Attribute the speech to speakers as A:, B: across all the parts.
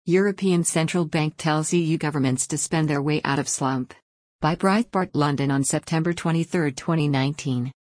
A: European Central Bank tells EU governments to spend their way out of slump. By Breitbart London on September 23, 2019.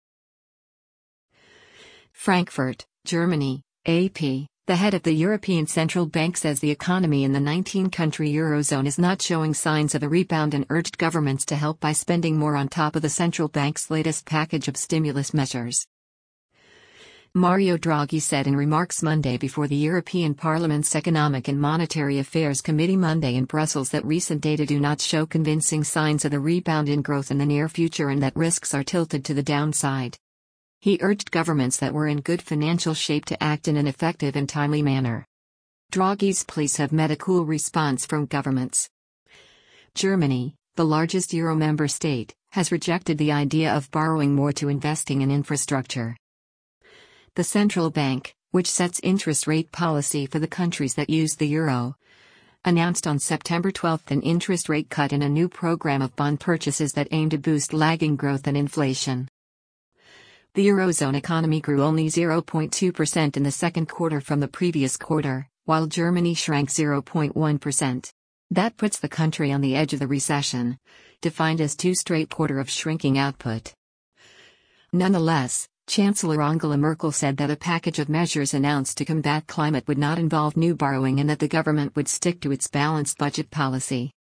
A: Frankfurt, Germany, AP. The head of the European Central Bank says the economy in the 19-country Eurozone is not showing signs of a rebound and urged governments to help by spending more on top of the central bank's latest package of stimulus measures. Mario Draghi said in remarks Monday before the European Parliament's Economic and Monetary Affairs Committee Monday in Brussels that recent data do not show convincing signs of a rebound in growth in the near future and that risks are tilted to the downside. He urged governments that were in good financial shape to act in an effective and timely manner. Draghi's pleas have met a cool response from governments. Germany, the largest Euro member state, has rejected the idea of borrowing more to investing in infrastructure. The central bank, which sets interest rate policy for the countries that use the euro, announced on September 12 an interest rate cut in a new program of bond purchases that aim to boost lagging growth and inflation. The Eurozone economy grew only 0.2% in the second quarter from the previous quarter, while Germany shrank 0.1%. That puts the country on the edge of the recession, defined as 2 straight quarters of shrinking output. Nonetheless, Chancellor Angela Merkel said that a package of measures announced to combat climate would not involve new borrowing and that the government would stick to its balanced budget policy.